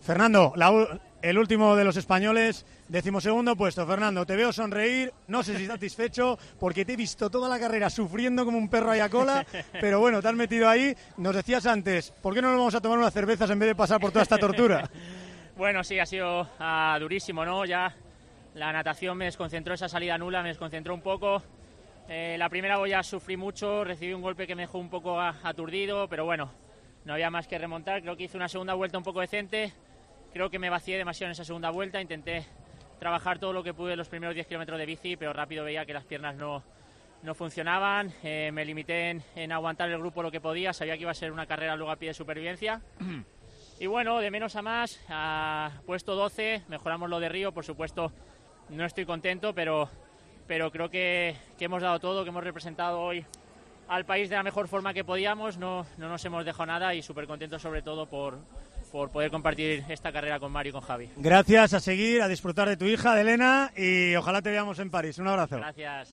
Fernando, el último de los españoles, 12º puesto. Fernando, te veo sonreír, no sé si satisfecho, porque te he visto toda la carrera sufriendo como un perro ahí a cola, pero bueno, te has metido ahí. Nos decías antes, ¿por qué no nos vamos a tomar unas cervezas en vez de pasar por toda esta tortura? Bueno, sí, ha sido durísimo, ¿no? Ya la natación me desconcentró, esa salida nula me desconcentró un poco. La primera boya sufrí mucho, recibí un golpe que me dejó un poco aturdido, pero bueno, no había más que remontar. Creo que hice una segunda vuelta un poco decente. Creo que me vacié demasiado en esa segunda vuelta, intenté trabajar todo lo que pude en los primeros 10 kilómetros de bici, pero rápido veía que las piernas no funcionaban, me limité en aguantar el grupo lo que podía, sabía que iba a ser una carrera luego a pie de supervivencia. Y bueno, de menos a más, puesto 12, mejoramos lo de Río, por supuesto no estoy contento, pero creo que hemos dado todo, que hemos representado hoy al país de la mejor forma que podíamos, no nos hemos dejado nada y súper contentos sobre todo por poder compartir esta carrera con Mario y con Javi. Gracias, a seguir, a disfrutar de tu hija, de Elena, y ojalá te veamos en París. Un abrazo. Gracias.